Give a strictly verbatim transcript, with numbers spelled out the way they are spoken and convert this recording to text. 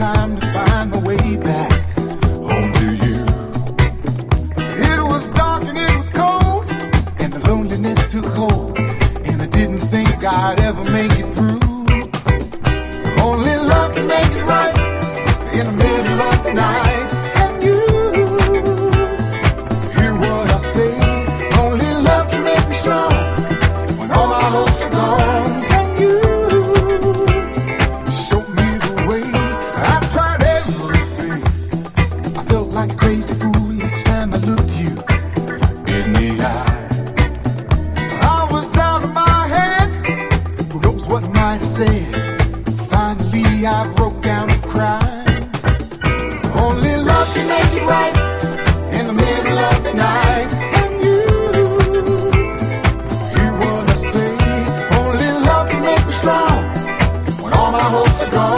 time to find my way back home to you. It was dark and it was cold, and the loneliness took hold, and I didn't think I'd ever make it through. Only love can make it right in the middle of the night. And you hear what I say? Only love can make me strong when all my hopes are gone. And you show me the way. I tried everything. I felt like a crazy fool each time I looked you in the eye. I was out of my head. Who knows what I might have said? Finally I broke down and cried. Only love can make it right in the middle of the night. And you hear what I say? Only love can make me strong when all my hopes are gone.